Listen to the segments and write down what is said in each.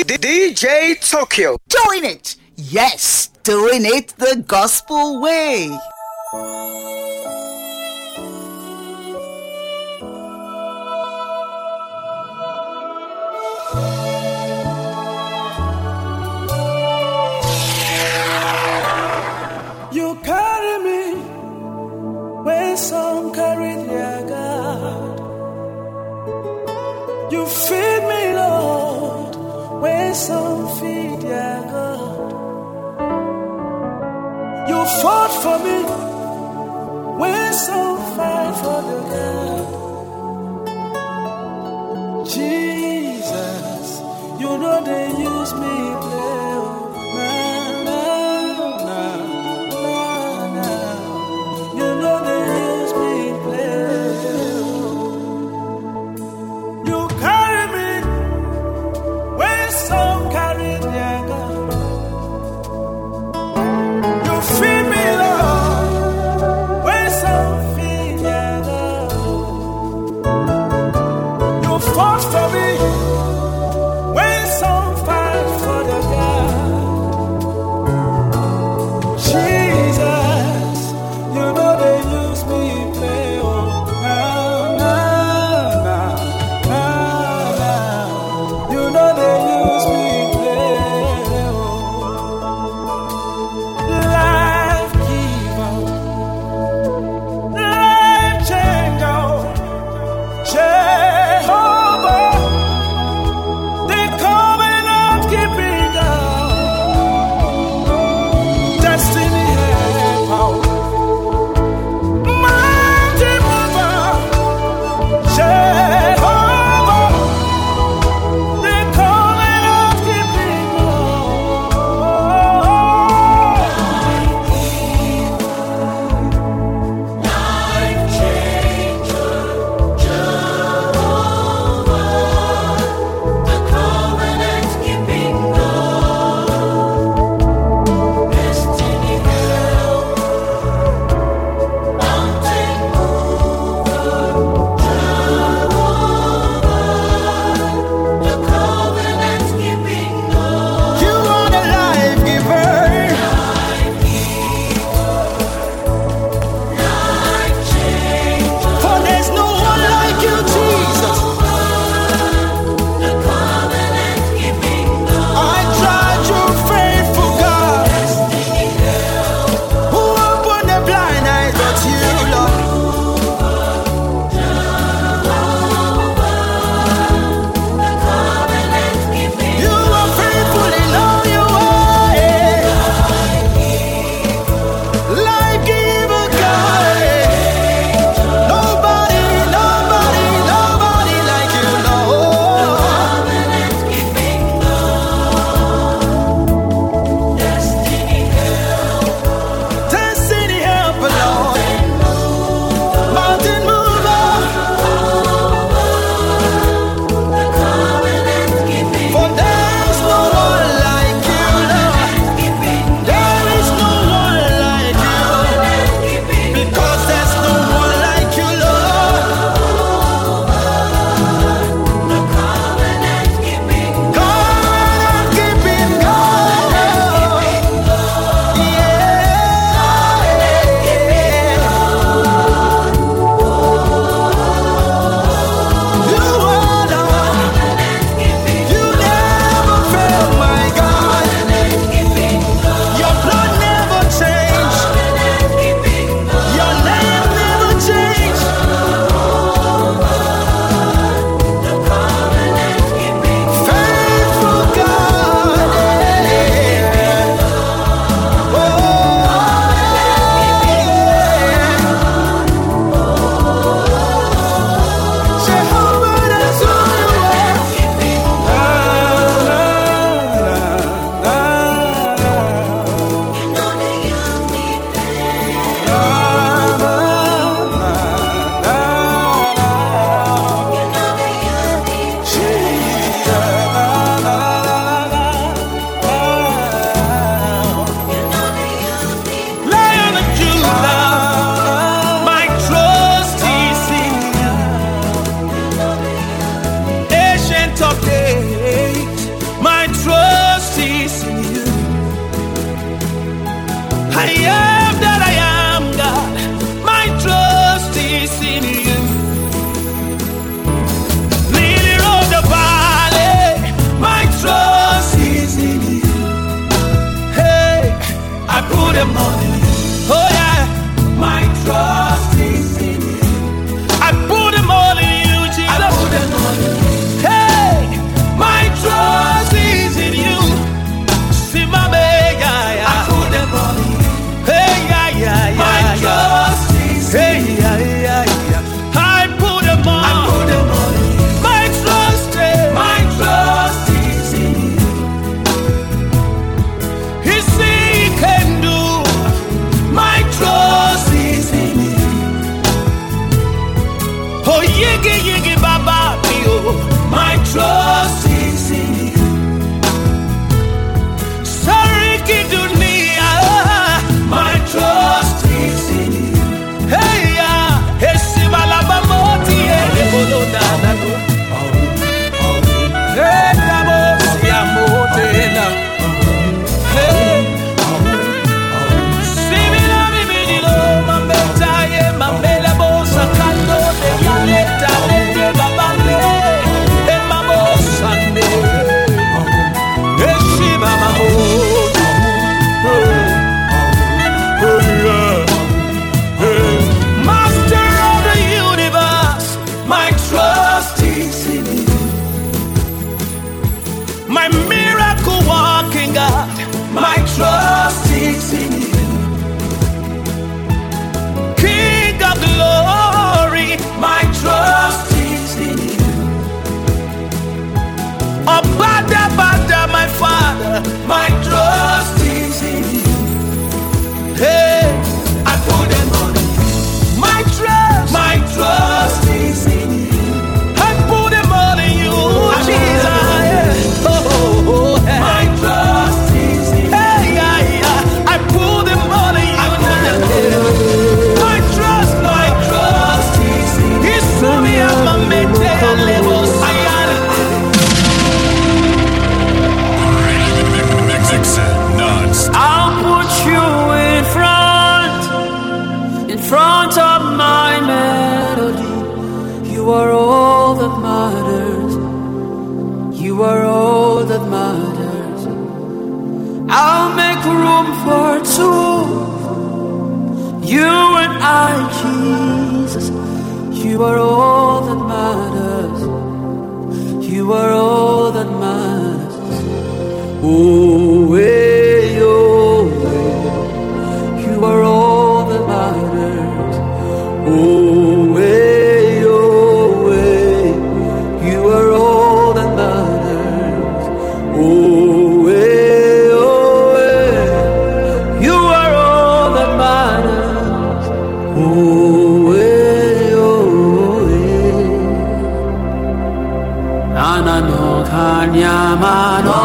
DJ Tokyo. Doing it! Yes, doing it the gospel way. You carry me when some carry their God. You feed me, Lord, when some feed their God. You fought for me when some fight for the God. Jesus, you know they use me play. I am that I am, God. My trust is in you. Lily of the valley, my trust is in you. Hey, I put them on you. Oh yeah, my trust is in you. I put them all in you, Jesus. I put them all in you. Hey, my trust is in you. See my baby, yeah. I put them all in you. Hey, yeah, yeah, yeah. My trust is in you. Hey, yeah, yeah, yeah. I put them all. I put them all in you. My trust is in you. He see he can do. My trust is in you. Oh, yigi yigi baba bio. My trust is in you. Sariki dunia. My trust is in you. Hey ya, esibala bamoti ebolo dada. Hey namo siamote na. Hey. Simila bibidilo mambeta ye mambela bosa kando de yaleta de babale. Emamo sande. Eshiba mamo. Master of the universe, my trust is in you. My miracle walking God, my trust is in you. King of glory, my trust is in you. Oh, Bada, Bada, my Father, my trust is in you. Hey, I put them on you. My trust is in you. I put them all in you, Jesus. Oh, oh, oh, hey. My trust is in you. Hey, yeah, yeah. I put them all in you. My trust is in you. He's for me, I'm a mete and levels. I got it. I'll put you in front of my melody. You are all that matters. You are all that matters. I'll make room for two. You and I, Jesus. You are all that matters. You are all that matters. Oh, hey, oh, hey. You are all that matters. Oh, hey, oh, hey. You are all that matters. Oh, hey, oh, hey. You are all that matters. Oh, hey, oh, hey. Nana no kanyamano.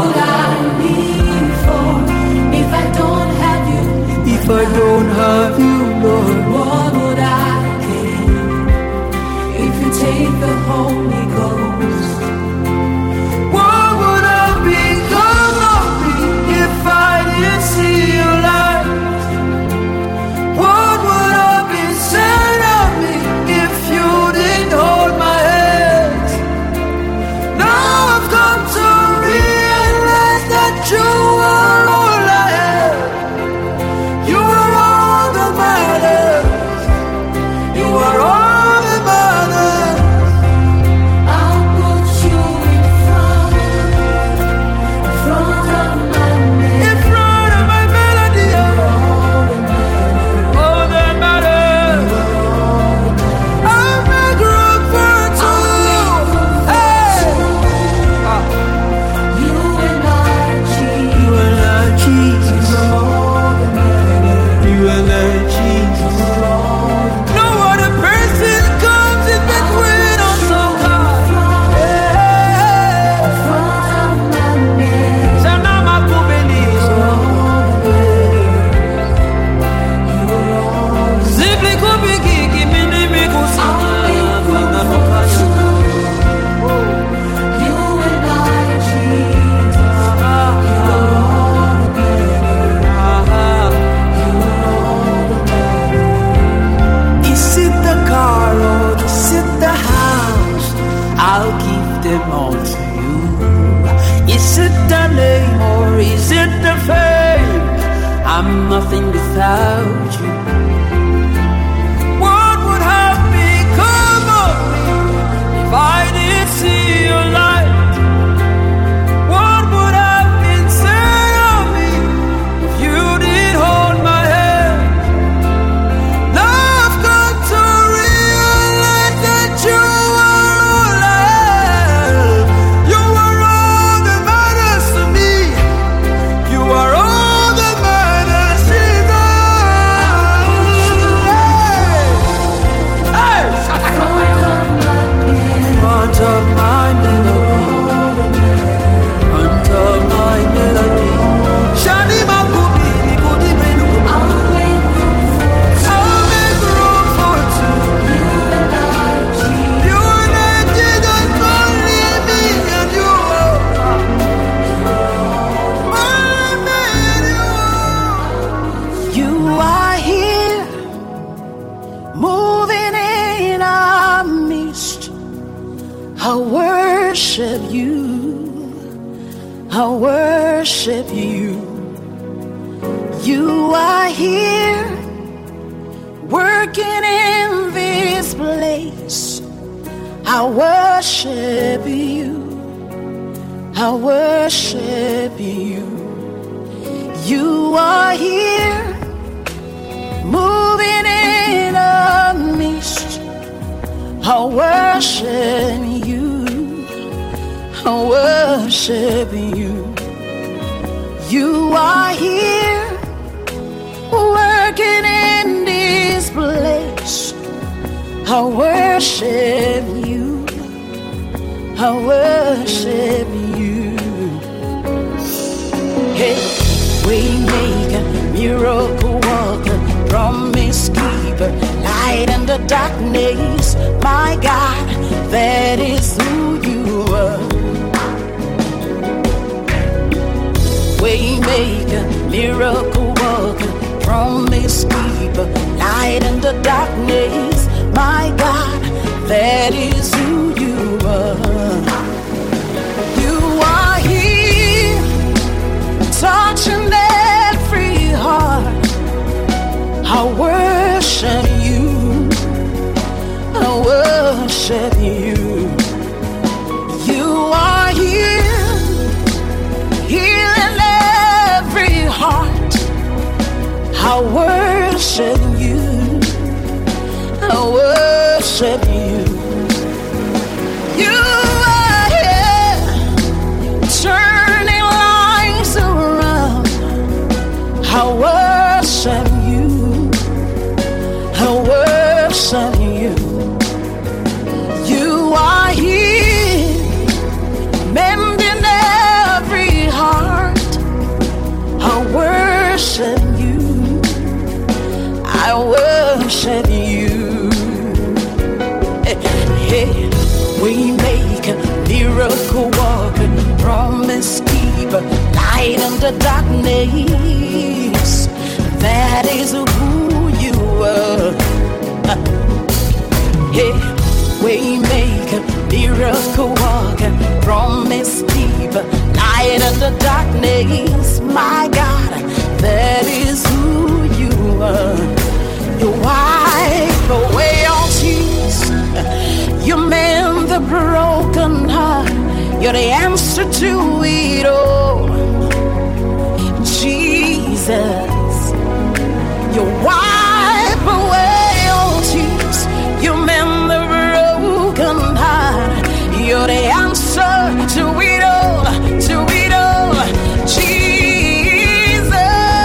If I don't have you, Lord, what would I gain if you take the Holy Ghost? What would I become of me if I didn't see your light? What would I be said of me if you didn't hold my hand? Now I've come to realize that you are all I have. You are all that matters. You are all that matters. is it the fame? I'm nothing without you. What would have become of me if I didn't see your light? What would have been said of me if you didn't hold my hand? Now I've got to realize that you are all I have. You are all that matters to me. You are all that matters to me. Hey! Front of my melody, front of my melody. Shani Makubi, Kudi Benu. I'll make room for two. You and I didn't only me and you. I made you. You are here, moving in our midst. I worship you. I worship you. You are here, working in this place. I worship you. I worship you. You are here, moving in our midst. I worship you. I worship you. You are here, working in this place. I worship you. I worship you. Hey, waymaker, miracle worker, promise keeper, light in the darkness. My God, that is who you are. Waymaker, miracle worker, promise keeper, light in the darkness. My God, that is who you are. You are here, touching every heart. I worship you. I worship you. You are here, healing every heart. I worship you. I worship you. You are here, turning lives around. I worship you. I worship you. You are here, mending every heart. I worship you. I worship you. Hey, we make a miracle walker, promise keeper, light in the darkness. That is who you are. Hey, we make a miracle walker, promise keeper, light in the darkness. My God, that is who you are. You wipe away all tears. You mend the broken heart. You're the answer to it all. Jesus, you wipe away all tears. You mend the broken heart. You're the answer to it all. To it all. Jesus,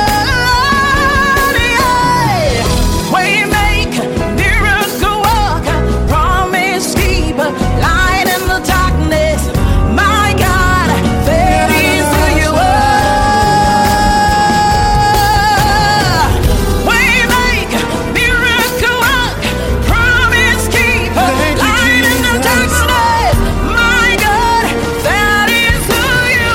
yeah. Waymaker, miracle worker, promise keeper, light in the darkness. My God, that is who you are. Waymaker, miracle worker, promise keeper, light in the darkness. My God, that is who you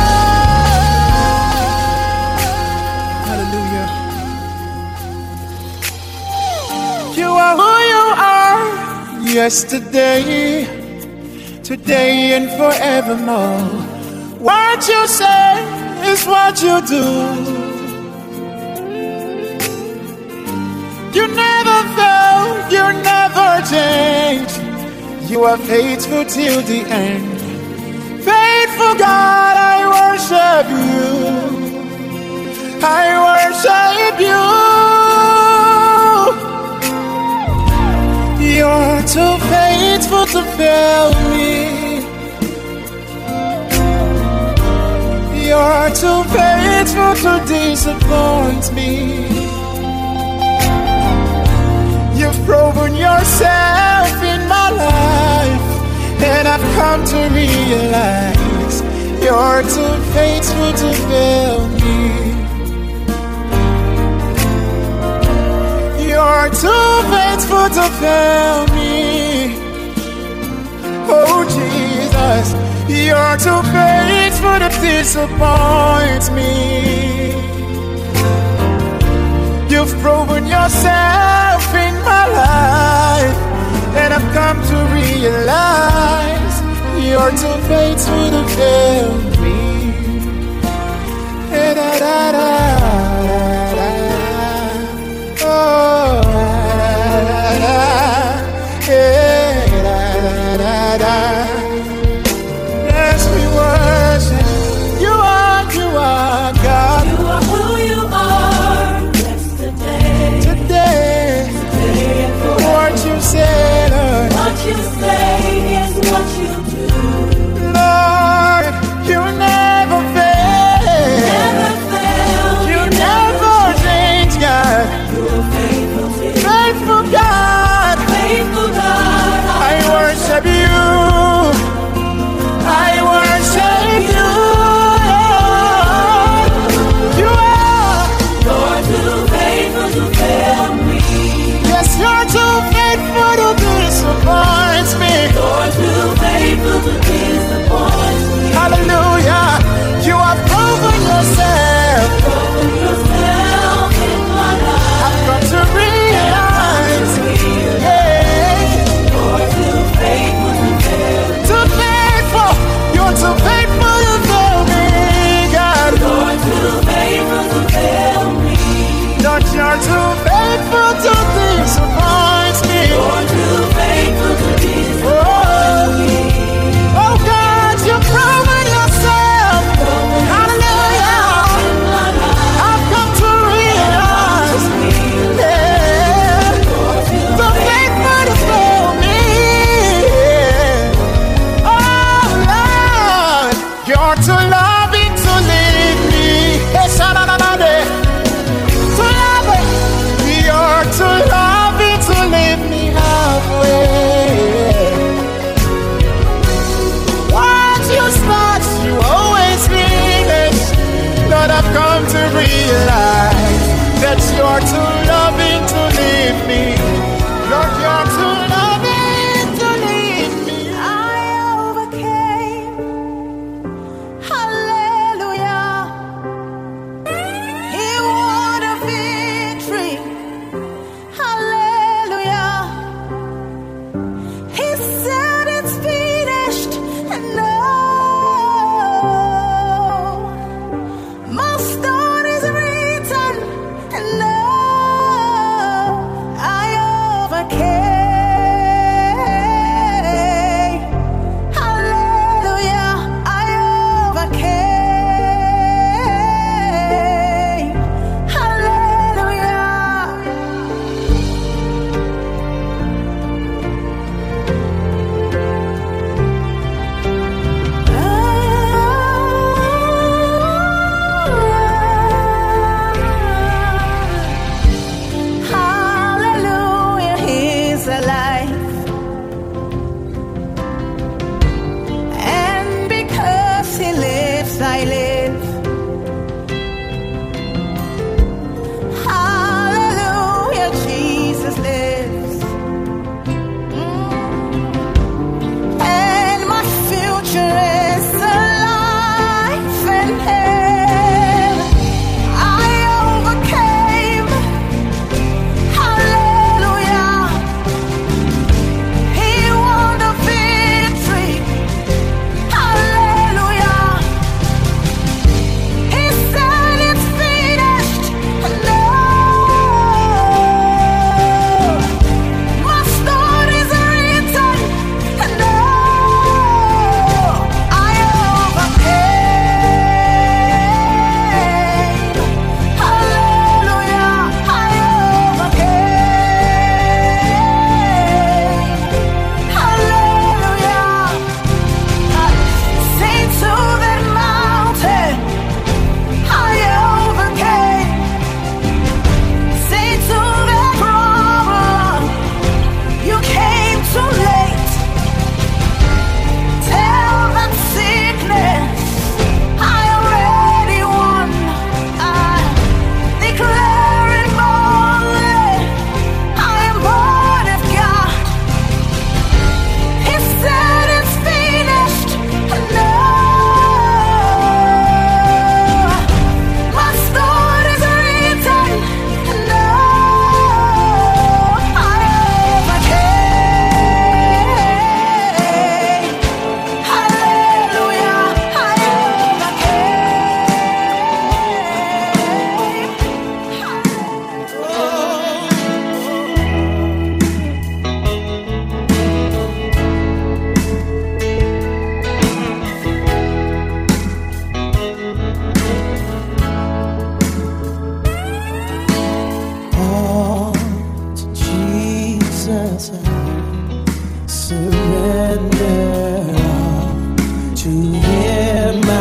are. Hallelujah. You are who you are. Yesterday, today, and forevermore. What you say is what you do. You never fail, you never change. You are faithful till the end. Faithful God, I worship you. I worship you. You're too faithful to fail me. You're too faithful to disappoint me. You've proven yourself in my life, and I've come to realize you're too faithful to fail me. You're too faithful to fail me. Oh Jesus, you're too faithful to disappoint me. You've proven yourself in my life, and I've come to realize you're too faithful to fail me. Yes, we worship. You are God. You are who you are. Yesterday, Today, and forever. what you say, Lord. What you say is what you do. Lord, you never fail. Never fail. You never change, God. You are faithful to you. Faithful God, Faithful God. I worship you. I worship you. You are. You're too faithful to fail me. Yes, you're too faithful to disappoint me. You're too faithful to disappoint me. Hallelujah. You have proven yourself. Proven yourself in my life. I've come to realize. Yeah. You're too faithful to fail me. Too faithful. You're too faithful to fail me, God. You're too faithful to fail me. Lord, you're too faithful to disappoint me. You're too faithful to disappoint Oh, me. oh God, you've proven yourself. Hallelujah. In my life. I've come to realize. Yeah. Too faithful to fail me. Oh Lord, you're too loving to leave me. Hey, sha-da-da-da-da. Too loving. You're too loving to leave me halfway. Once you start, you always finish. Lord, I've come to realize that you're too loving to leave me. Lord, you're too loving to leave me. I overcame. Hallelujah. He won a victory. Hallelujah. He said it's finished. And no, my story is written. And no, I All to Jesus I surrender, all to Him I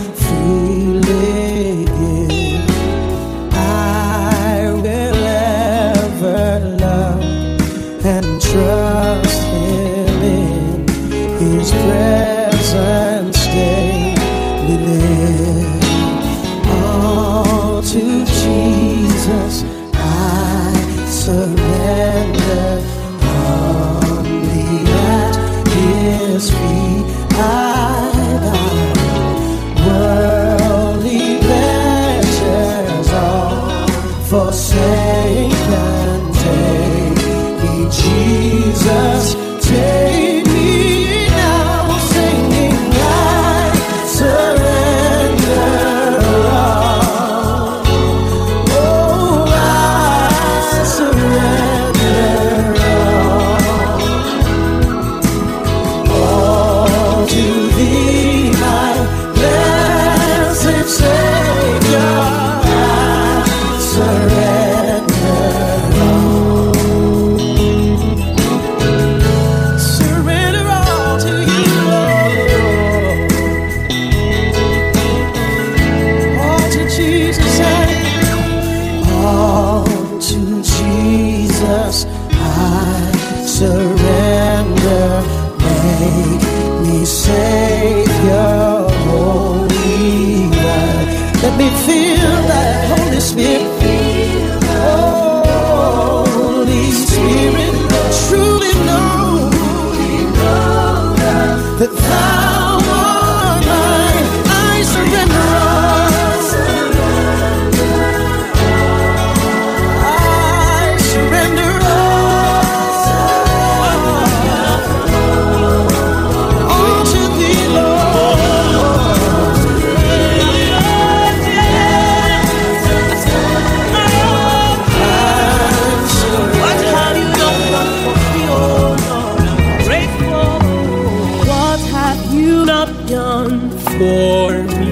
freely give. I will ever love and trust Him in His presence daily live. All to Jesus I surrender, humbly at His feet I bow. Worldly pleasures all forsake and take me, Jesus, take me now, singing I surrender all. Oh, I surrender all to Thee, my blessed Savior. I surrender all. Surrender all to You, Lord. All to Jesus all to Jesus I surrender. Make me Savior, Holy One. Let me feel that Holy Spirit. Holy Spirit, truly know that Thou art mine. I surrender all. I surrender all to Thee, Lord. What have You done for me, oh Lord? I'm grateful. What have You not done for me?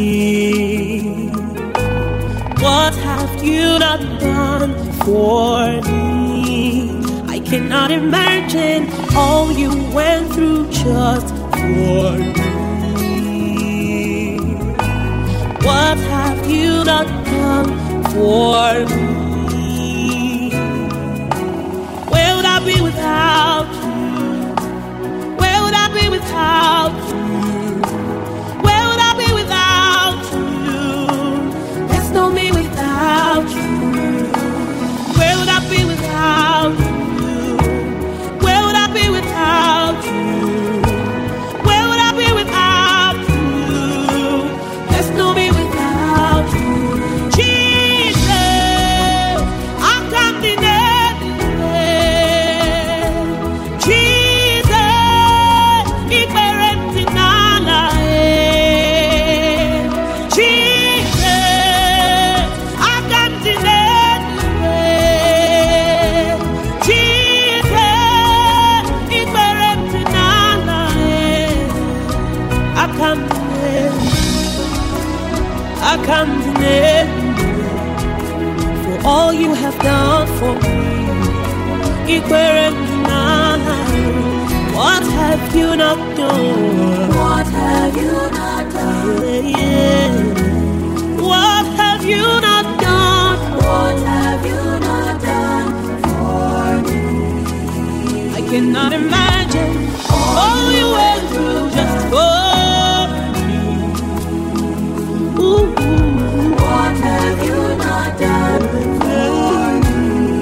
What have You not done for me? I cannot imagine all You went through just for me. What have You not done for me? Where would I be without You? Where would I be without You? Where would I be without You? There's no me without You. Where would I be without You? Where would I be without You? Where would I be without You? There's no me without You. Jesus, I'm coming anyway. Jesus, iperenti nana. Jesus, I'm coming anyway. Jesus, iperenti nana. I come to for all You have done for me. What have You not done? What have You not done? Yeah. What have You not done? What have You not done for me? I cannot imagine all You went through just for me. Ooh. What have You not done for me?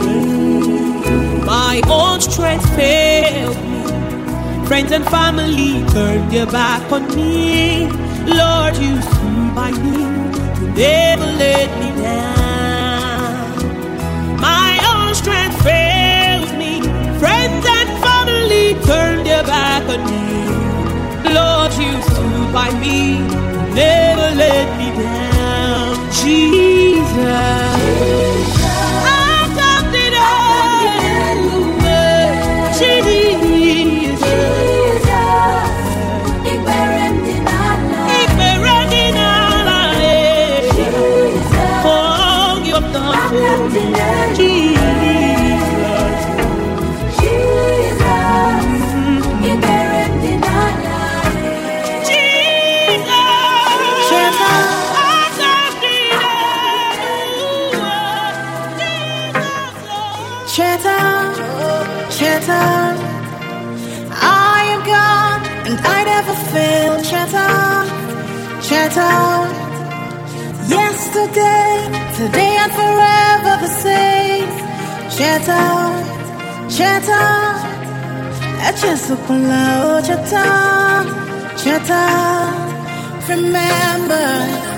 My own strength failed me. Friends and family turned their back on me. Lord, You stood by me. You never let me down. My own strength failed me. Friends and family turned their back on me. Lord, You stood by me. You never let me down. Jesus. Shatter. Yesterday, today and forever the same. Shatter. Shatter. Remember.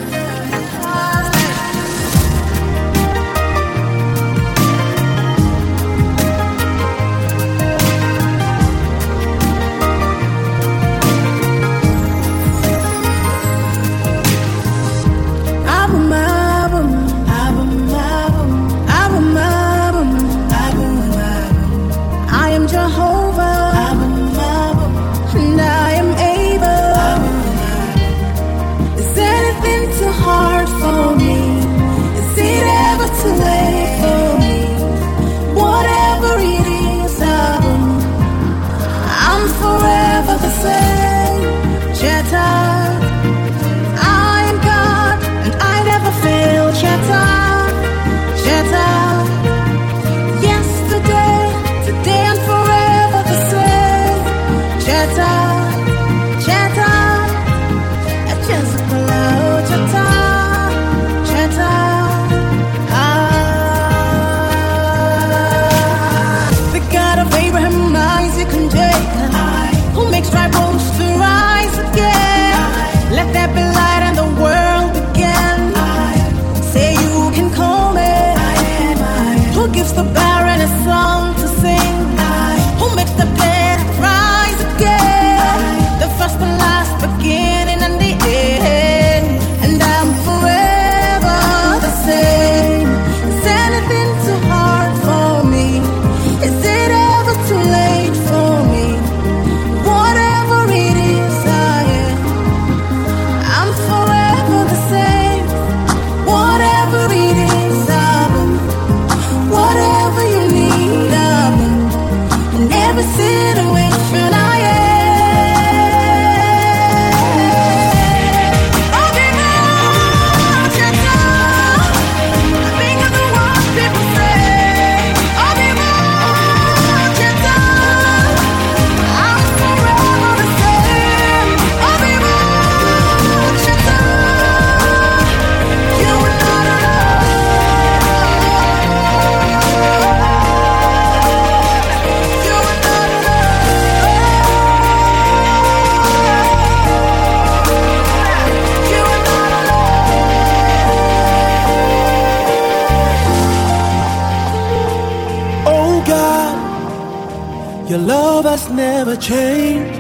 Your love has never changed.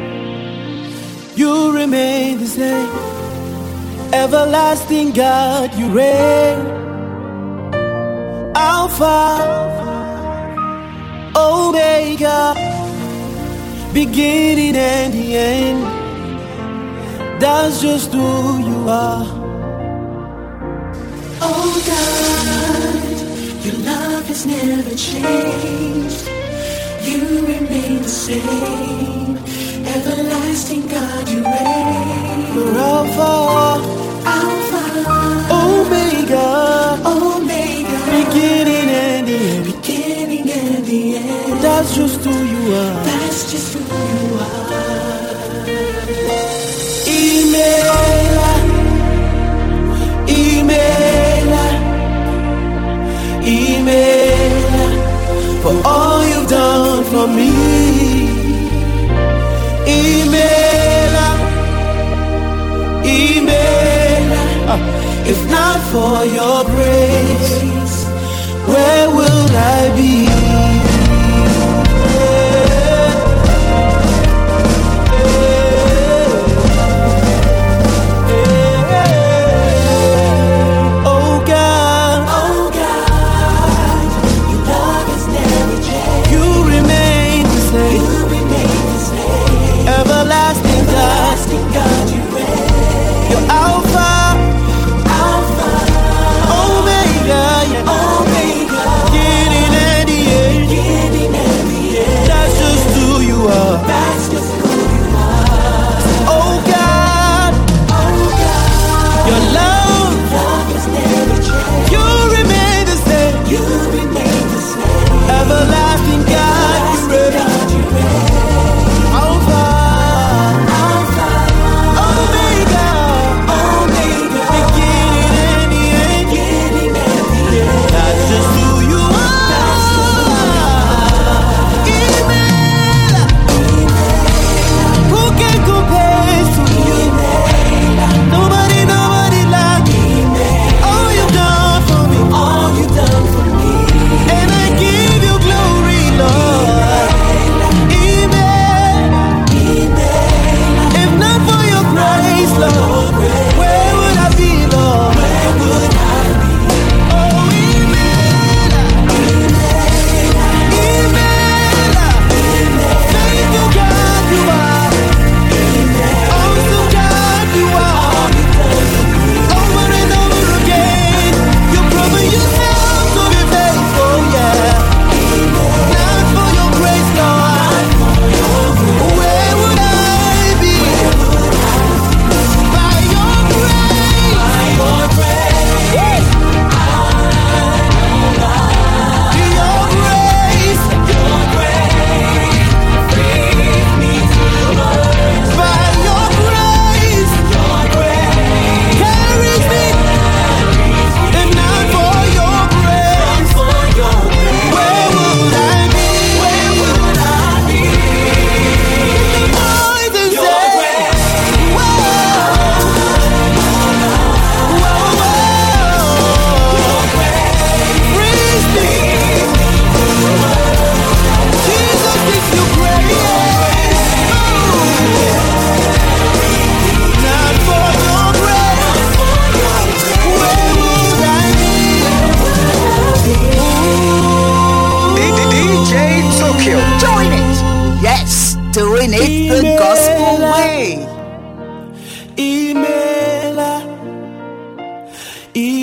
You remain the same. Everlasting God, you reign. Alpha, Omega, beginning and the end. That's just who you are. Oh God, your love has never changed. You remain the same. Everlasting God, you reign. You're Alpha, Omega, beginning and the end. That's just who you are. That's just who you are. Email for all you've done for me. Email, if not for your grace, where will I be?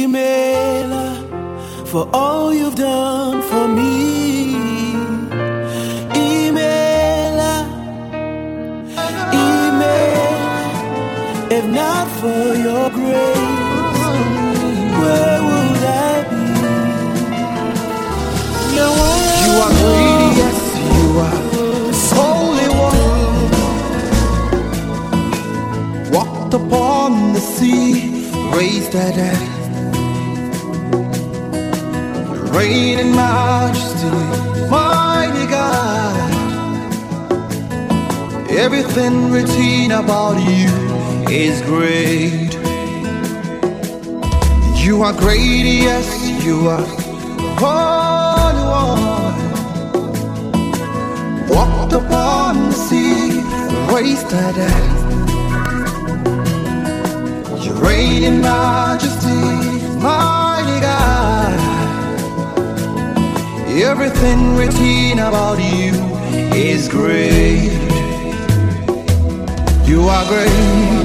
email for all you've done for me. Email, if not for your grace, where would I be? You are great, yes, you are Holy One. Walked upon the sea, raised the dead, reign in majesty, mighty God. Everything written about you is great. You are great, yes, you are Holy One. Walked upon the sea, raised the dead, you reign in majesty, mighty God. Everything written about you is great. You are great.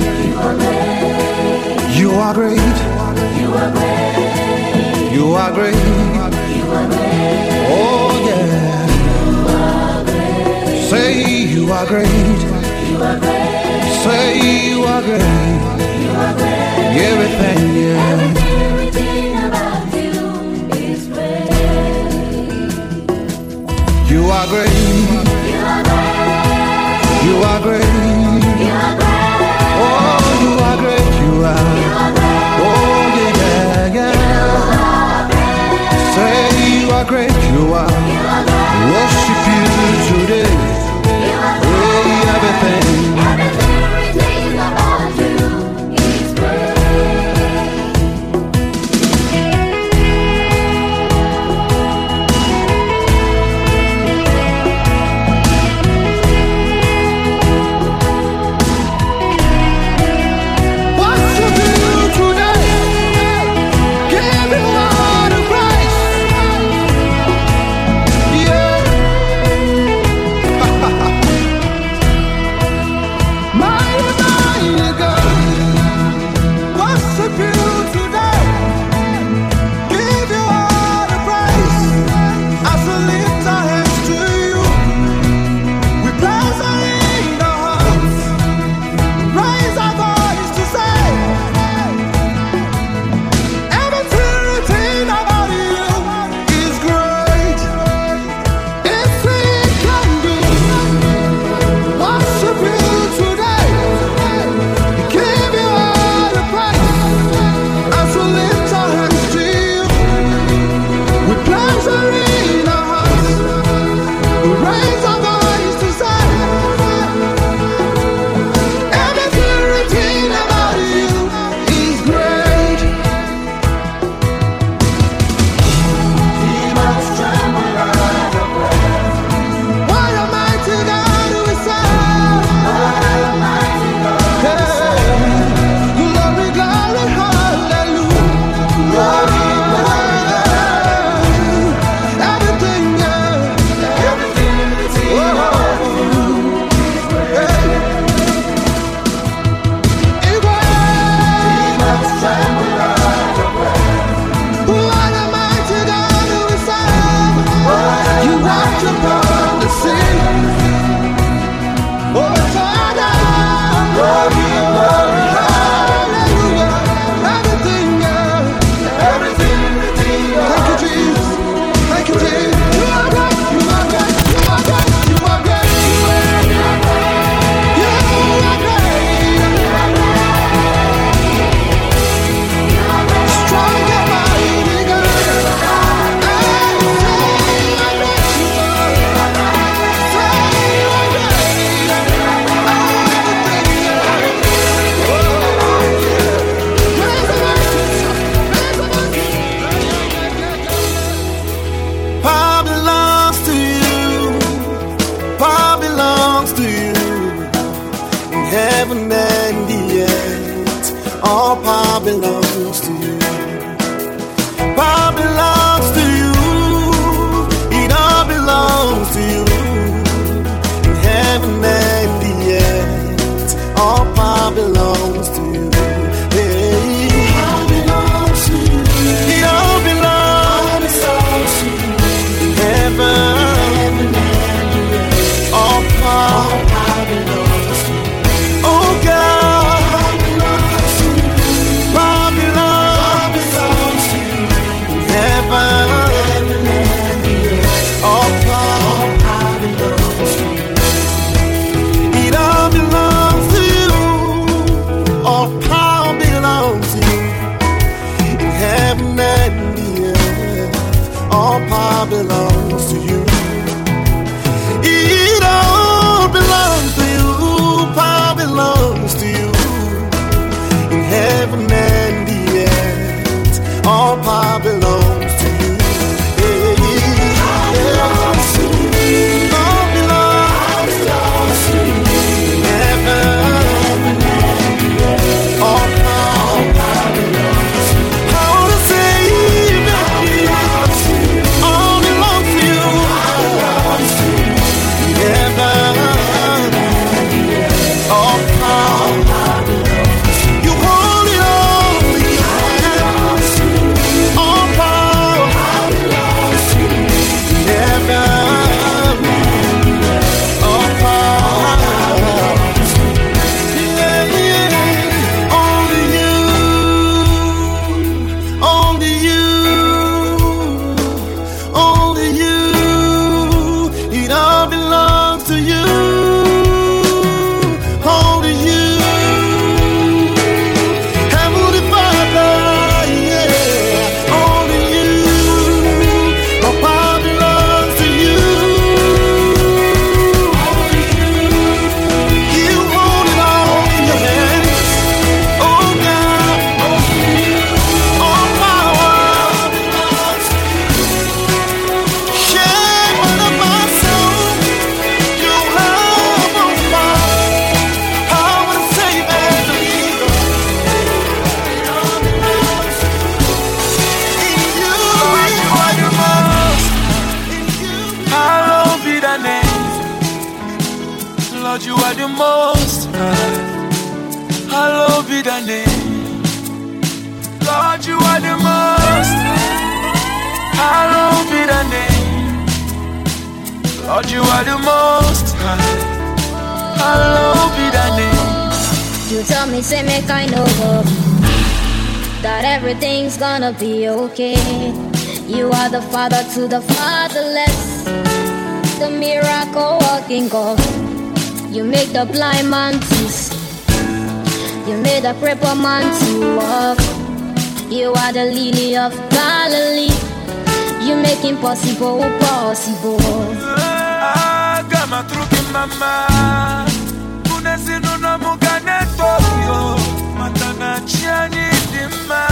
You are great. You are great. You are great. You are great. Oh yeah. You are great. Say you are great. You are great. Say you are great. You are great. Everything, yeah. Everything written about you is great. You are great. You are great. You are great. You are great. Oh, you are great. You are. You are great. Oh yeah, yeah. You are great. Say you are great. You are. You are great. Worship you today. You are great. Hey, everything. Everything written about you is great. power belongs to you. It all belongs to you. Power belongs to you. In heaven and the earth, all power belongs to you. All belongs to you. All belongs to you. In heaven and the earth, all power belongs to you. Power to save all belongs to you. In heaven and the earth, all power. You hold it all in your hands. All power belongs to you. Never, all power. Yeah, yeah. Only you, only you, only you. It all belongs to you. Only you. Heavenly Father, yeah, only you. My power belongs to you. Only you. You hold it all in your hands. Oh God, only you. All power belongs to you. Shape of my soul, you have all power. Power to save and deliver. It all belongs to you. In you, Lord, you are the most. In you, Hallowed be thy name. Lord, you are the most high. Hallowed be thy name. Lord, you are the most high. Hallowed be thy name. Lord, you are the most high. Hallowed be thy name. You tell me, say me kind of up, that everything's gonna be okay. You are the father to the fatherless, the miracle working God. You make the blind man to see. You made the crippled man to walk. You are the lily of Galilee. You make impossible possible. Kama truki mama Unesinu na mugane Tokyo Matana chiani dima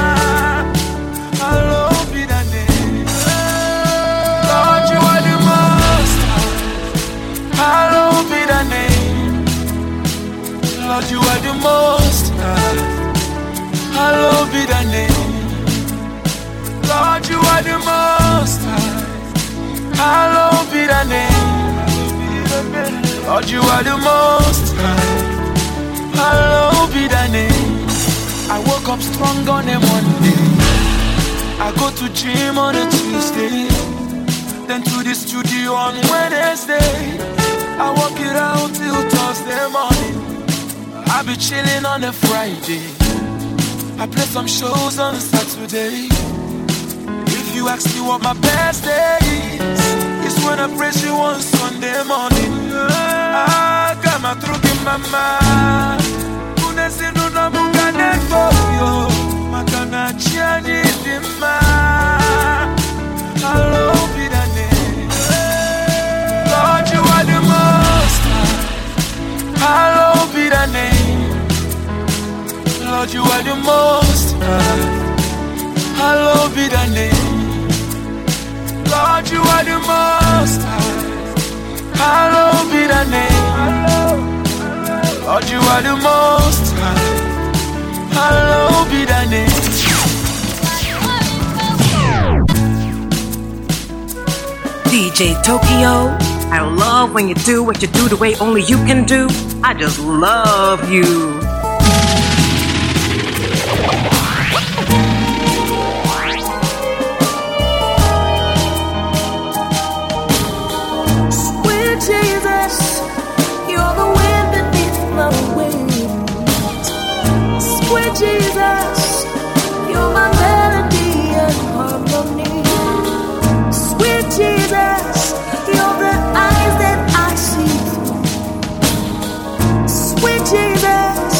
Hallowed be thy name. Lord, you are the most high. Hallowed be thy name. Lord, you are the most high. Hallowed be thy name. Lord, you are the most high. Hallowed be thy name. Lord, you are the most high. Hallowed be thy name. I woke up strong on a Monday. I go to gym on a Tuesday. Then to the studio on Wednesday. I work it out till Thursday morning. I be chilling on a Friday. I play some shows on Saturday. If you ask me what my best day is, it's when I praise you on Sunday morning. I got my truck in my mind. Unesinu na mugane Tokyo. Matana chiani dima. Hallowed be thy name. Lord, you are the most high. Hallowed be thy name. Lord, you are the most high. Hallowed be thy name. Lord, you are the most high. Hallowed be thy name. Lord, you are the most high. Hallowed be thy name. DJ Tokyo, I love when you do what you do the way only you can do. I just love you. Sweet Jesus, you're the wind beneath my wings. Sweet Jesus, you're my melody and harmony. Sweet Jesus, you're the eyes that I see through. Sweet Jesus,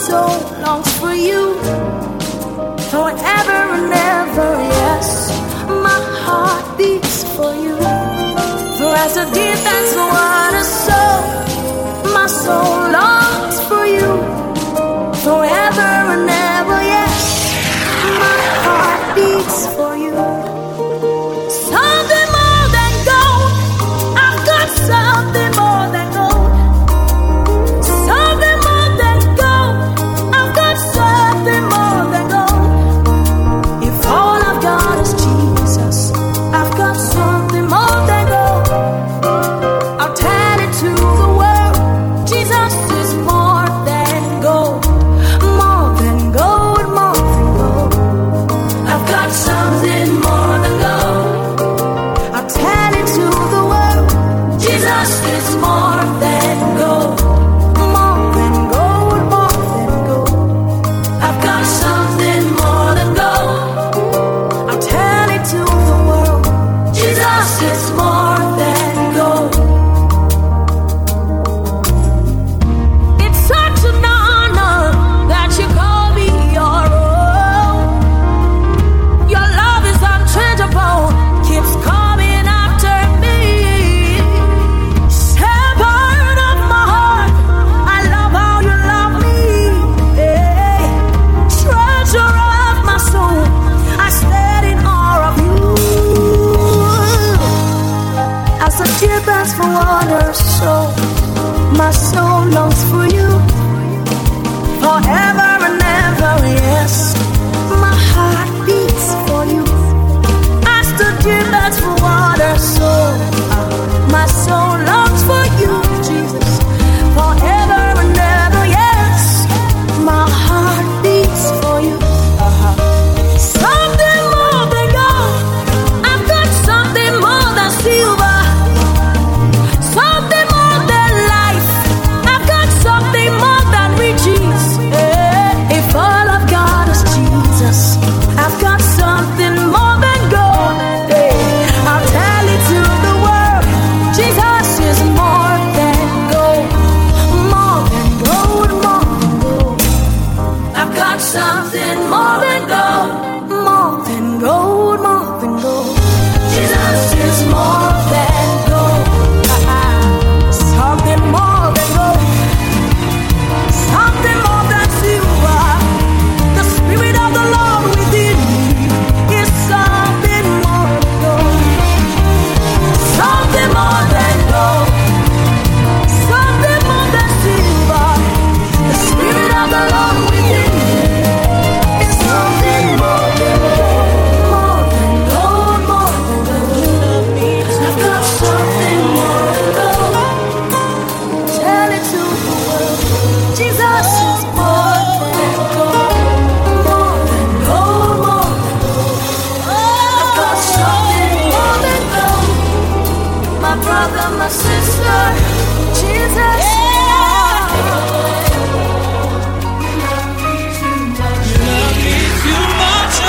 soul longs for you forever and ever. Yes, my heart beats for you. For as the deer pants for water, so my soul longs for you forever and ever. Yes, my heart beats for you. Something more than gold, I've got something more than gold. Something more than gold, I've got something more than gold. If all I've got is Jesus, I've got something more than gold. I'll tell it to the world, Jesus is more than gold. More than gold, more than gold. I've got something more than gold. I'll tell it to the world, Jesus is more than gold. More than gold, more than gold. I've got something more than gold. I'll tell it to the world, Jesus is more than gold. It's such an honor that you call me your own. Your love is unchangeable, keeps coming after me. Shepherd of my heart, I love how you love me. Hey. Treasure of my soul, I stand in awe of you. As the deer pants for water, so my soul longs for you forever and ever. Yes, my heart beats for you. As the deer pants for water, so my soul longs for you, Jesus, forever and ever. Yes, my heart beats for you. Something more than gold, I've got something more than silver. Something more than life, I've got something more than riches. If all I've got is Jesus, I've got something more than gold. I'll tell it to the world, Jesus is more than gold. More than gold, more than gold. I've got something more than gold. More than gold, more than gold. Jesus is more than gold. Something more than gold. Something more than silver. The Spirit of the Lord within me is something more than gold. Something more than gold. Something more than silver. The Spirit of the Lord within me is something more than gold. More than gold, more than gold. I've got something more than gold. Tell it to the world, Jesus is more than gold. More than gold, more than gold. I've got something more than gold. My brother, my sister, Jesus. Too much,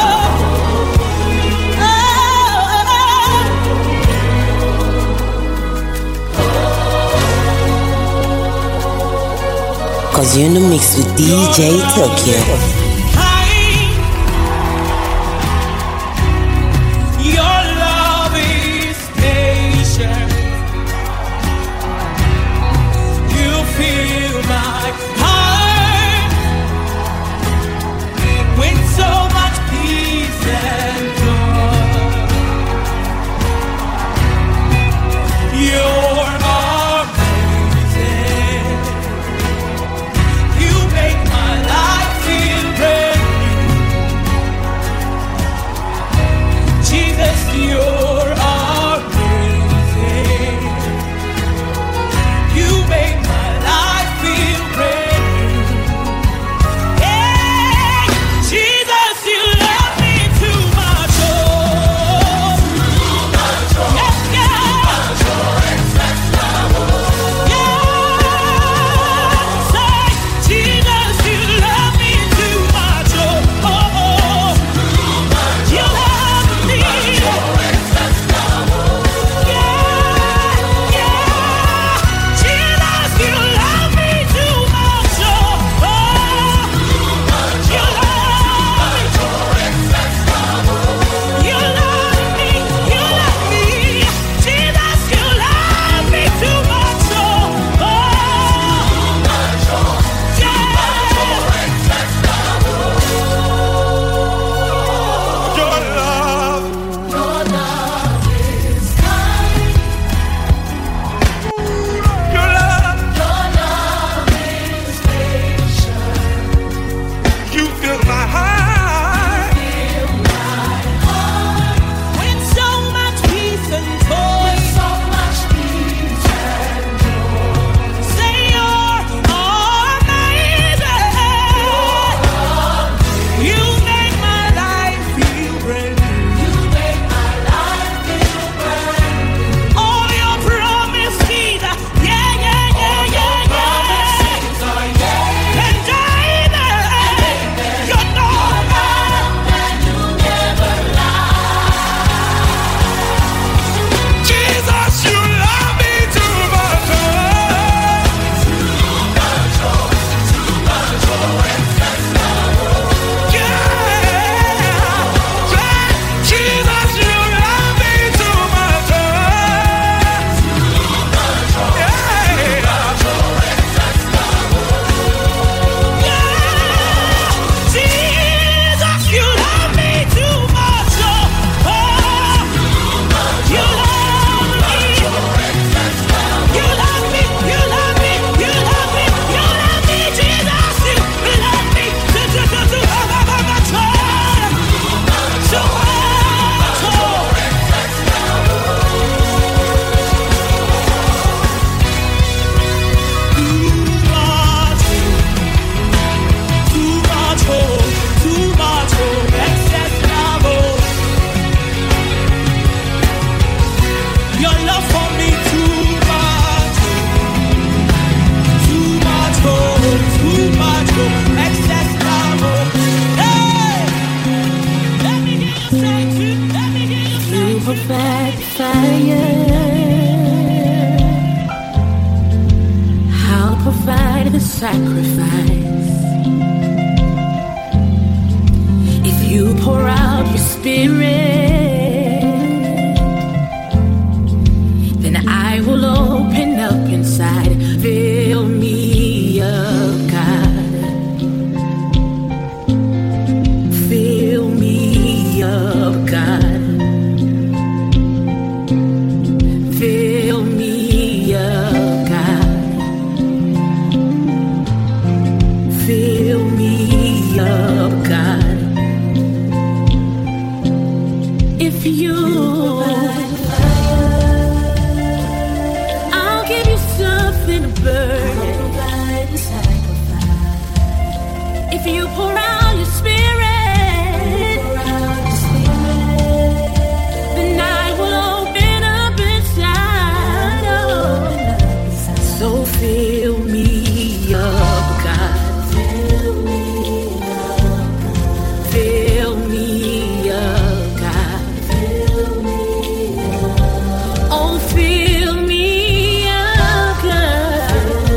Cause you're in the mix with DJ Tokyo. Your love is patient. You fill my heart with so much peace and joy. You're amazing. You make my life feel sacrifice. If you pour out your spirit, then I will open up inside. Fill me up, God. Fill me up, God. Fill me up, God. Fill me up, God. If you, I'll give you something to burn. If you pour out your spirit, then I will open up inside. Oh, so fill me up, God. Fill me up, God. Fill me up, God. Fill me up. Oh, fill me up, God.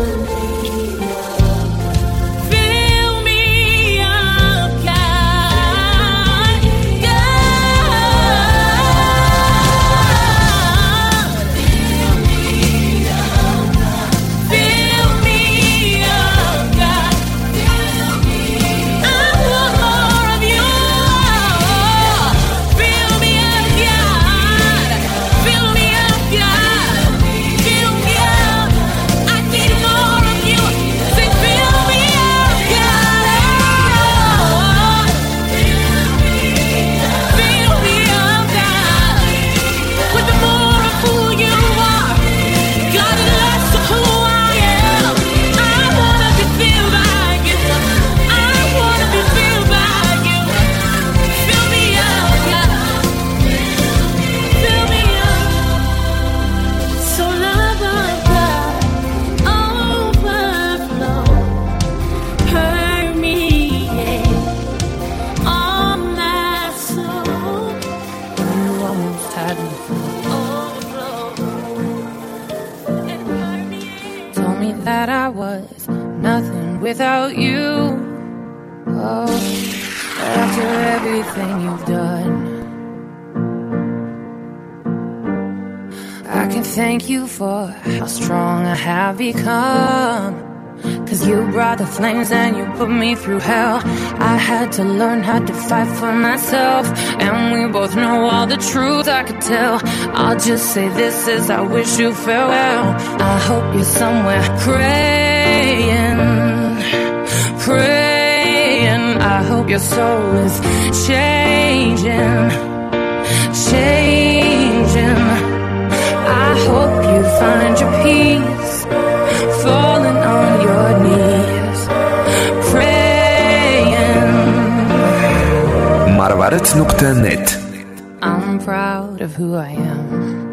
Fill me up, God. Fill me up, God. I want more of you. Fill me up, God. Fill me up, God. Fill me up. I need more of you. Say, fill me up, God. Fill me up, God. With the more of who you are, God, and less of who I am. I wanna be filled by you. I wanna be filled by you. Fill me up, God. Fill me up. So love of God, overflow, permeate all my soul. You almost had me overflow and permeate. Told me that I was nothing without you. Oh, after everything you've done, I can thank you for how strong I have become. 'Cause you brought the flames and you put me through hell. I had to learn how to fight for myself, and we both know all the truth I could tell. I'll just say this as I wish you farewell. I hope you're somewhere praying, praying. I hope your soul is changing, changing. I hope you find your peace, falling on your knees, praying. marvaret.net. I'm proud of who I am.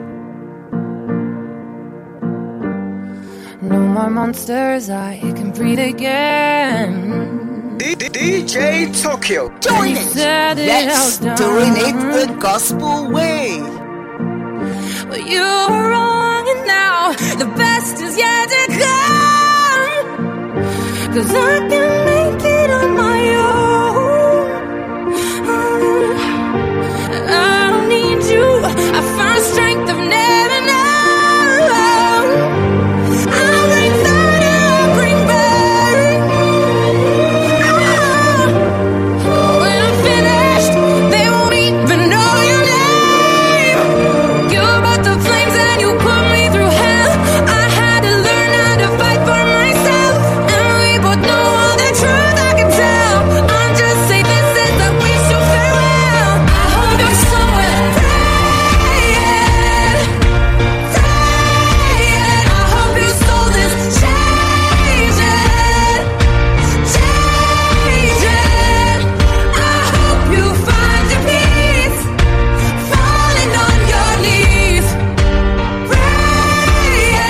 No more monsters, I can breathe again. DJ Tokyo. Join it. Let's doing it the gospel way. Well, you were wrong, and now the best is yet to come. 'Cause I can make it on my own. I don't need you. I found strength I've never known. I'll bring fire, I'll bring burn. When I'm finished, they won't even know your name. You brought the flames and you put me through hell. I had to learn how to fight for myself, and we both know all the truth I can tell. I'll just say this as I wish you farewell. I hope you're somewhere praying, praying. I hope your soul is changing, changing. I hope you find your peace, falling on your knees, praying.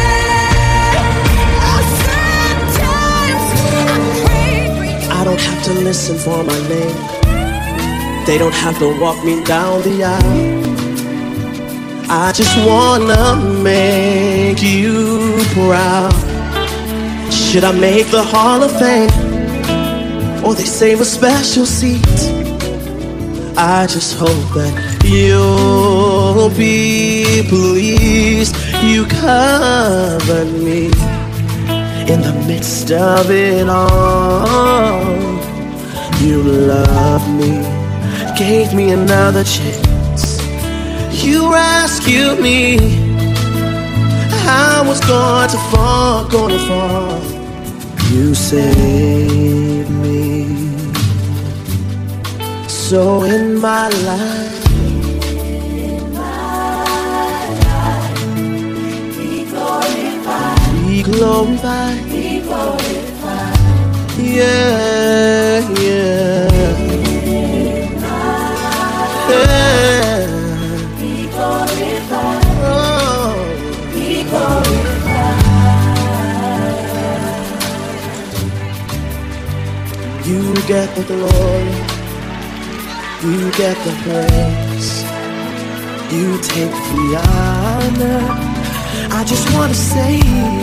Oh, sometimes I pray for you. I don't have to listen for my name. They don't have to walk me down the aisle. I just wanna make you proud. Should I make the Hall of Fame, or they save a special seat? I just hope that you'll be pleased. You covered me in the midst of it all. You loved me, gave me another chance. You rescued me. I was going to fall, You saved me. So in my life, be glorified, yeah, yeah. Be glorified, oh. Be glorified. You get the glory. You get the praise, you take the honor. I just want to say,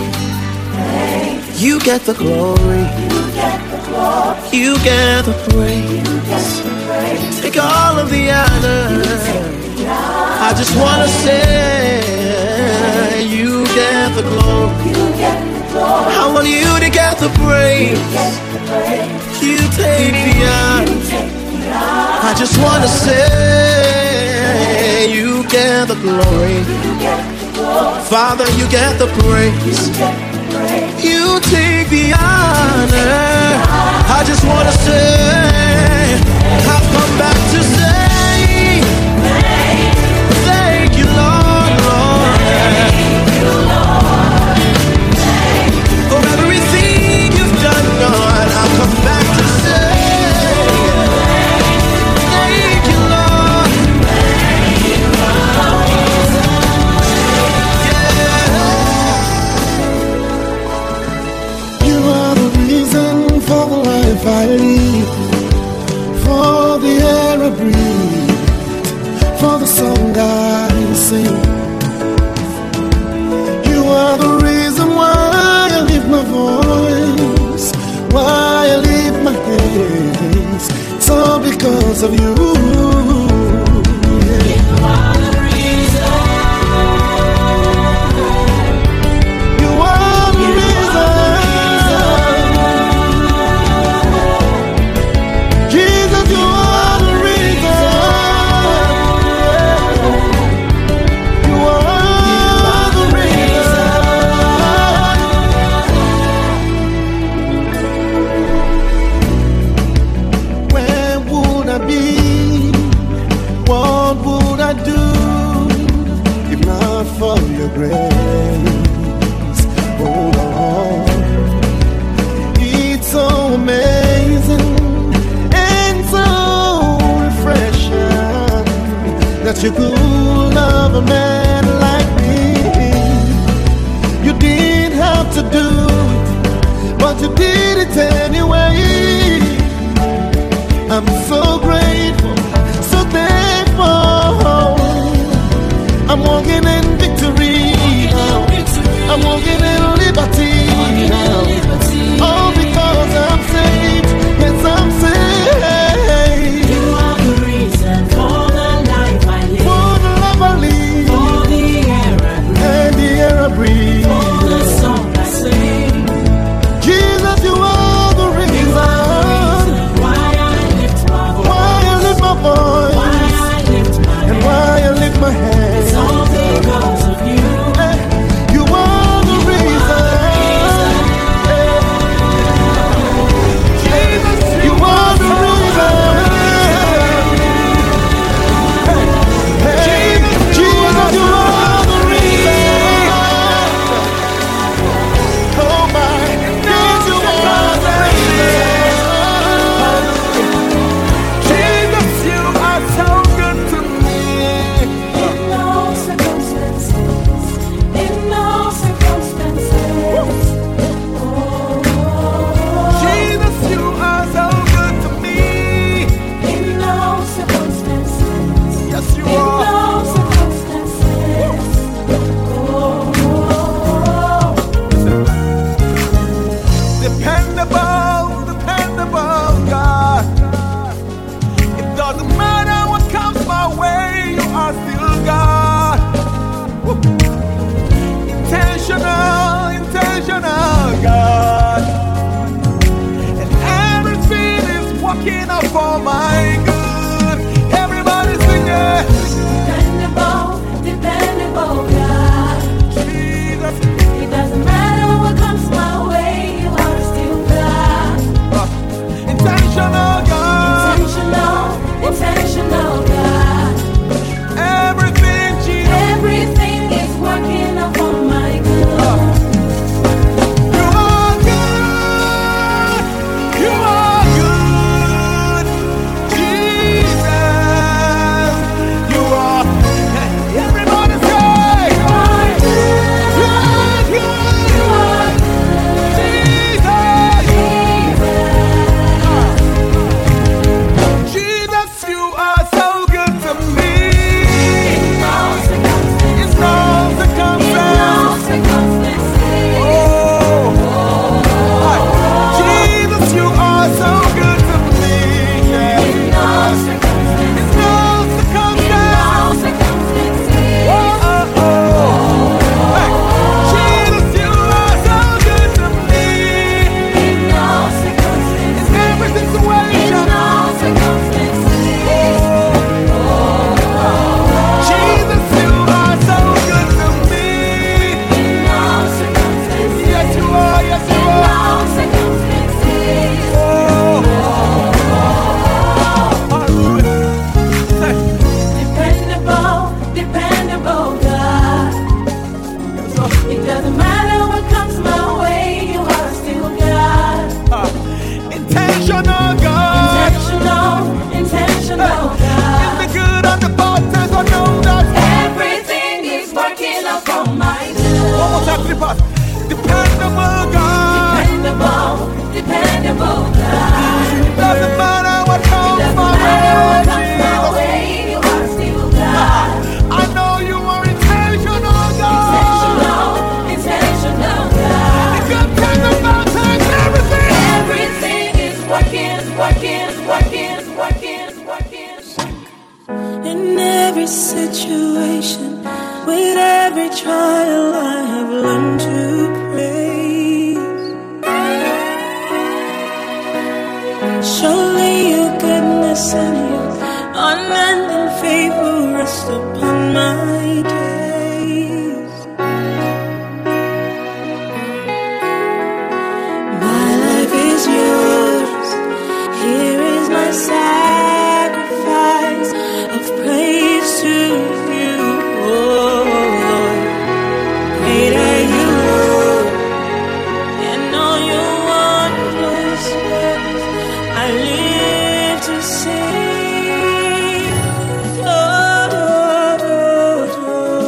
you get the glory, you get the praise, take all of the honor. I just want to say, you get the glory, I want you to get the praise, you take the honor. I just want to say, you get the glory. Father, you get the praise. You take the honor. I just want to say, I've come back to say, thank you, Lord, for everything you've done, Lord. I've come back to say, I live, for the air I breathe, for the song I sing. You are the reason why I lift my voice, why I lift my hands. It's all because of you. Yeah. You are the reason. You are the reason. Dependable God. Dependable God. Doesn't matter what comes my way, you are still God. I know you are intentional, God. Intentional God. You can turn the mountains, everything. Everything is working. In every situation, with every trial, I have learned to praise. Surely your goodness and your unending favor rest upon my days. My life is yours. Here is my sacrifice of praise to you, oh Lord. Great are you, Lord, and all your wondrous works I live to sing. Oh, oh, oh,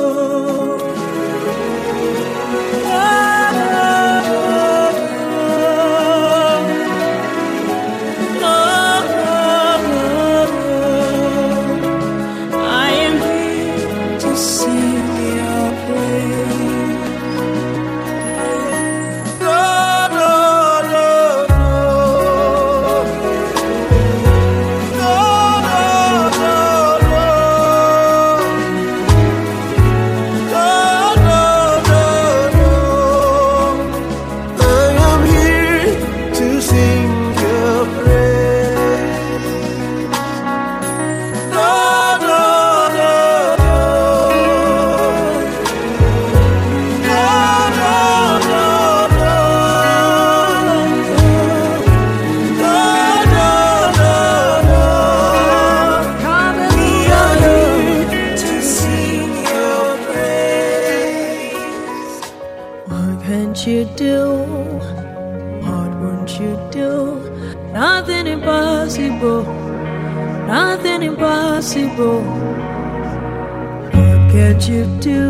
you do? What won't you do? Nothing impossible. Nothing impossible. What can't you do?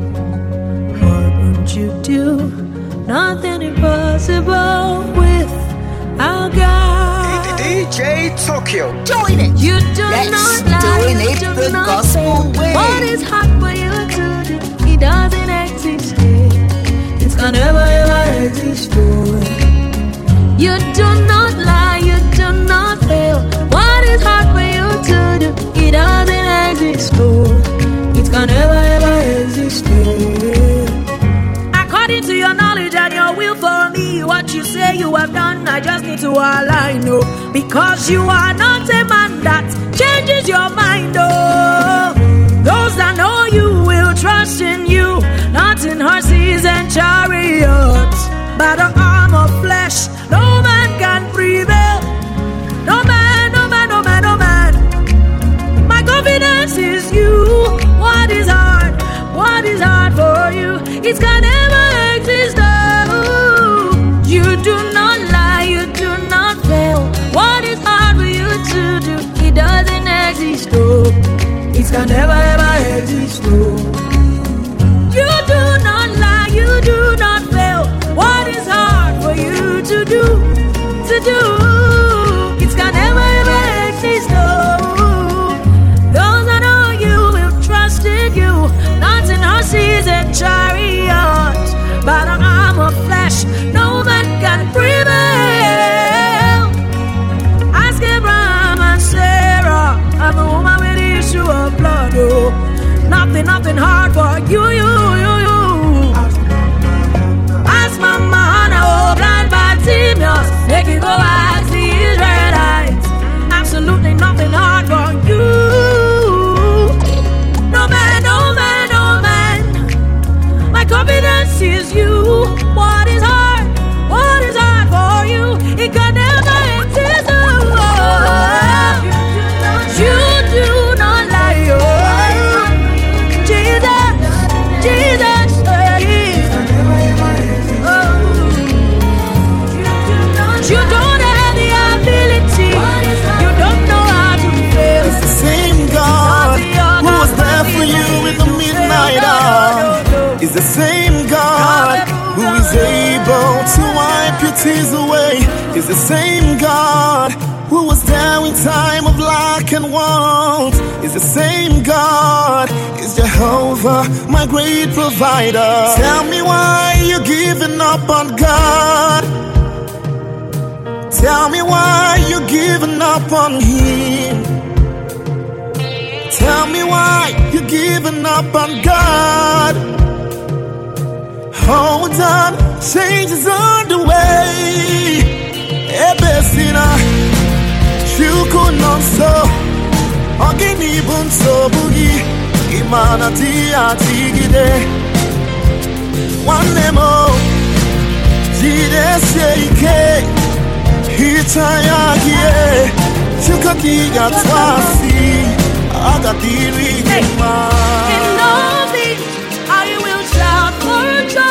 What won't you do? Nothing impossible with our God. DJ Tokyo. Join it. You do Let's not lie. doing You it do the not gospel fail. way. What is hard for you to do? It doesn't exist here. It can never ever exist for. You do not lie. You do not fail. What is hard for you to do? It doesn't exist for. It can never ever exist for. According to your knowledge and your will for me, what you say you have done, I just need to align, oh. Because you are not a man that changes your mind, oh. Those that know you will trust in you, not in horses and chariots. By the arm of flesh, no man can prevail. No man, no man, no man, no man. My confidence is you. What is hard? What is hard for you? It can never exist, oh. You do not lie, you do not fail. What is hard for you to do? It doesn't exist, oh. It can never ever exist, oh. You do not lie, you do not fail. What is hard for you to do? To do? It can never ever exist, oh. Those that know you will trust in you, not in horses and chariots. By the arm of flesh, no man can prevail. Ask Abraham and Sarah, I'm a woman with the issue of blood, oh. Nothing hard for you. Ask Mama Hannah, oh, blind Bartimaeus, make it go ask the Israelites. Absolutely nothing hard for you. No man, no man, no man. My confidence is you. What is hard? What is hard for you? It can never exist. Oh, you do not lie. Oh, Jesus, Jesus. Oh, you don't have the ability. You don't know how to fail. It's the same God who was there for you in the midnight hour. It's the same God sees the way. He's the same God who was there in time of lack and want. He's the same God. He's Jehovah, my great provider. Tell me why you're giving up on God. Tell me why you're giving up on Him. Tell me why you're giving up on God. Hold on, change is on the way. Ebesina, Chuku non so, Ogini bun so bugi, Imana tia tigide. One nemo, Jide seike, Hitayagi, Chukakiga twasi, Agatiri gima. In all things, I will shout for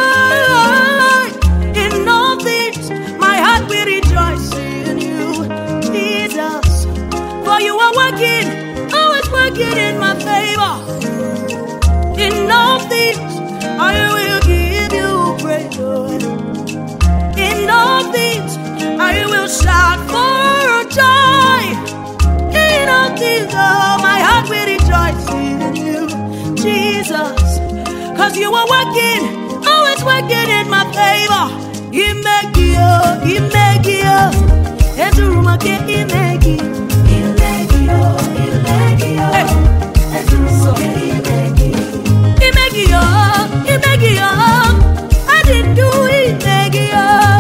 joy. In all things, my heart will rejoice in you, Jesus. For you are working, always working in my favor. In all things, I will give you praise. In all things, I will shout for joy. In all things, oh, my heart will rejoice in you, Jesus. Cause you are working, always working in my favor. He make you, it's a room again, he make you. I didn't do it, make you.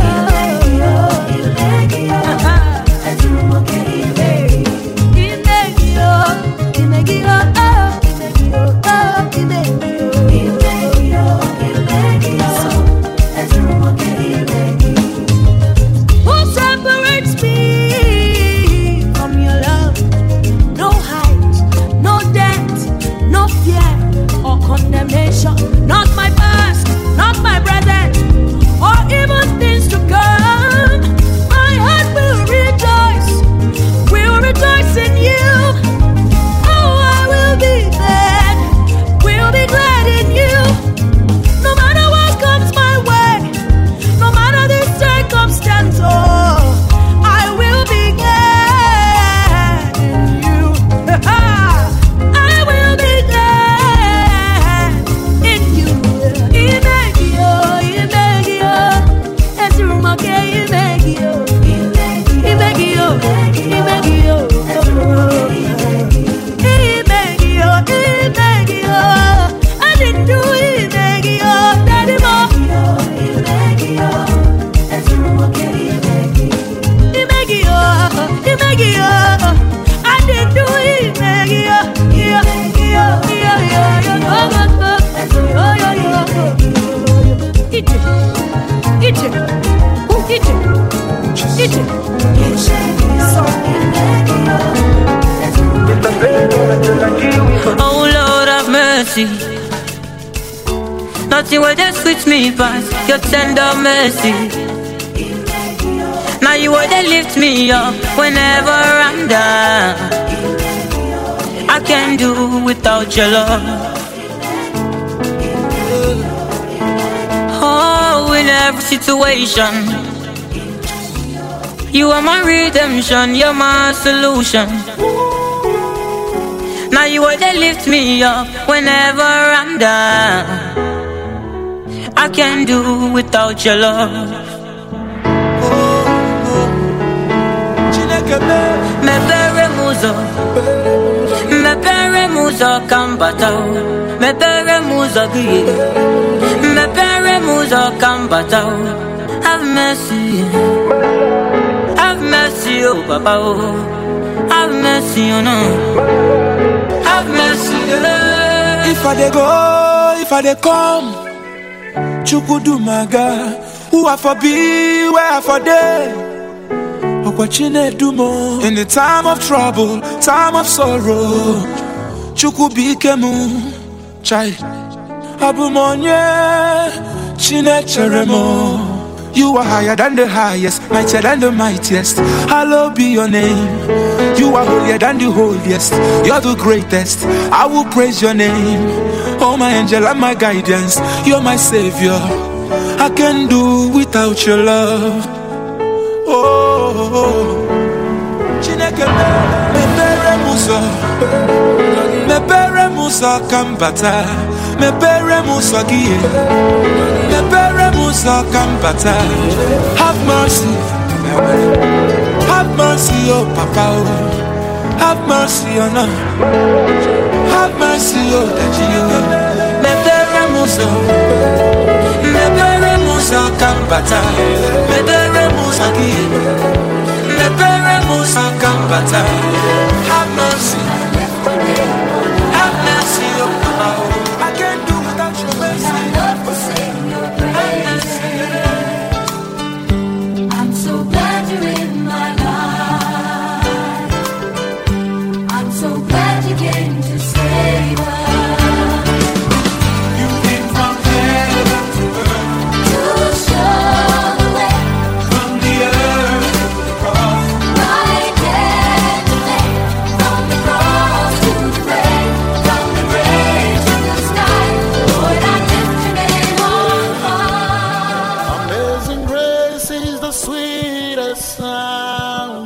Who separates me from your love? No height, no depth, no fear or condemnation. Not my past, not my present, or even things to come. My heart will rejoice in you. Oh, I will be glad, will be glad in you. No matter what comes my way, no matter the circumstance, oh, I will be glad in you. I will be glad in you. It's room okay, I didn't do it, daddy mo. I didn't do it, Oh Lord have mercy. Nothing will just switch me past your tender mercy. Now you will they lift me up whenever I'm down. I can't do without your love. Oh, in every situation, you are my redemption, you're my solution. Now you are they lift me up whenever I'm down. I can't do without your love. Me pere muzo kambatao. Me pere muzo biye. Me pere muzo kambatao. Have mercy, oh Papa, oh. Have mercy, oh no. Have mercy, oh. If I dey go, if I dey come, Chukudu maga, who I for be, where I for day. In the time of trouble, time of sorrow, Chukubikemu, Chai, Abumonye, Chinecheremo. You are higher than the highest, mightier than the mightiest. Hallowed be your name. You are holier than the holiest. You're the greatest. I will praise your name. Oh, my angel and my guidance. You're my savior. I can't do without your love. Oh, Chineke mepere muso, mepere muso kambata, mepere muso gie, mepere muso kambata. Have mercy, have mercy, oh Papa, oh. Have mercy on us, have mercy, oh Daddy, mepere muso, mepere muso kambata, mepere muso gie, mepere muso kambata. Have mercy, oh Papa, oh. I can't do without your mercy. I'm so glad you're in my life. I'm so glad you came to save us. You came from heaven to earth To show the way from the earth to the cross. right hand to lay. From the cross to the grave, from the grave to the sky. Lord, I lift your name on high. Amazing grace is the sweetest sound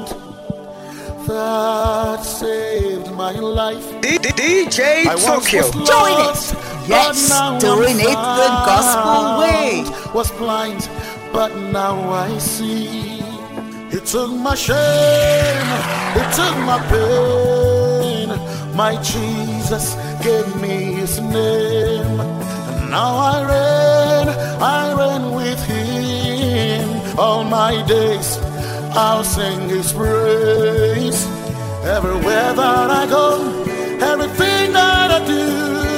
that saved my life. DJ I once Tokyo. was Join lost, it. but Yes, now doing I'm it the gospel found. way. Was blind, but now I see. It took my shame, it took my pain. My Jesus gave me his name. And now I reign with him. All my days I'll sing his praise. Everywhere that I go, everything that I do,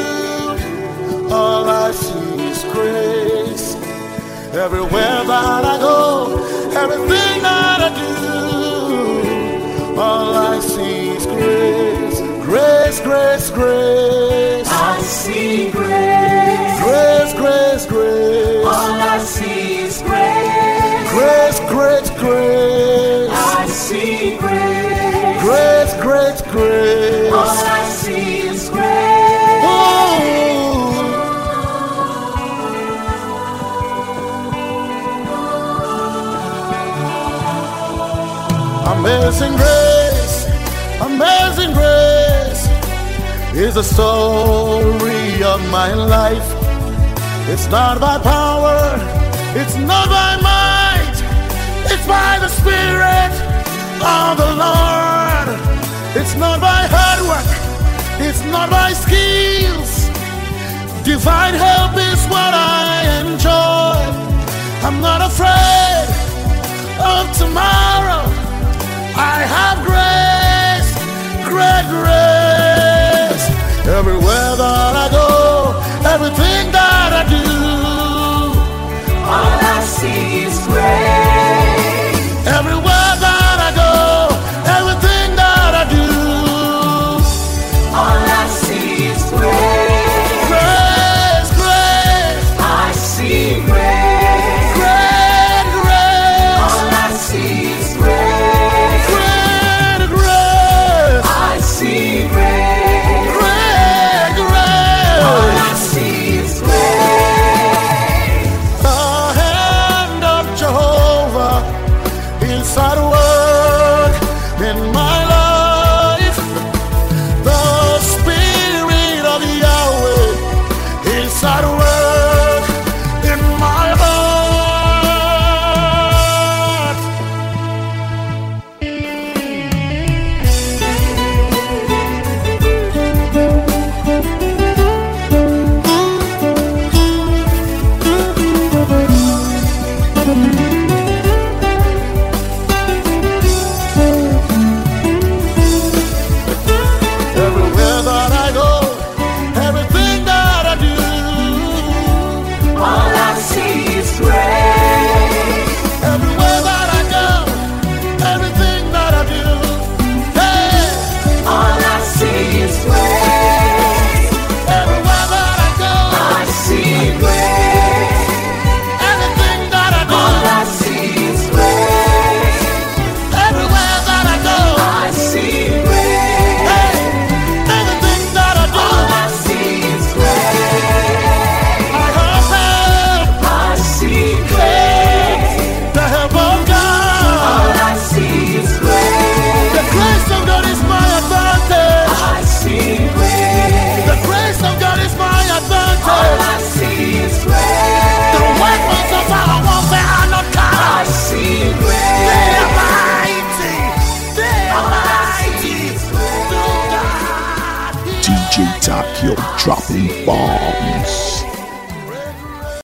all I see is grace. Everywhere that I go, everything that I do, all I see is grace. Grace, grace, grace. I see grace. Grace, grace, grace. All I see is grace. Grace, grace, grace. I see grace. Grace, grace, grace. All I see is grace. Oh. Amazing grace, amazing grace is the story of my life. It's not by power, it's not by might, it's by the Spirit of the Lord. It's not by hard work, it's not by skills. Divine help is what I enjoy. I'm not afraid of tomorrow. I have grace, great grace. Everywhere that I go, everything that I do, All I see is grace. everywhere that I go, everything that I do, All I see is grace. grace, grace. I dropping bombs.